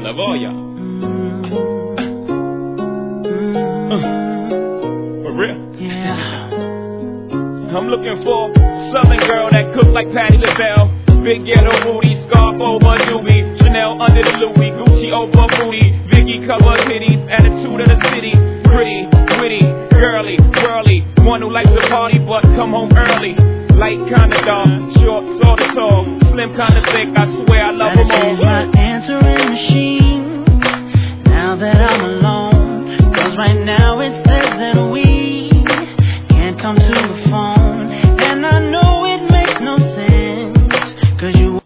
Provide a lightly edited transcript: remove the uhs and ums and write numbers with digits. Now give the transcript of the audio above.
Lavoya. For real. Yeah. I'm looking for a southern girl that cook like Patti LaBelle. Big ghetto booty, scarf over doobie, Chanel under the Louis, Gucci over booty, Vicky cover titties, attitude of the city, pretty.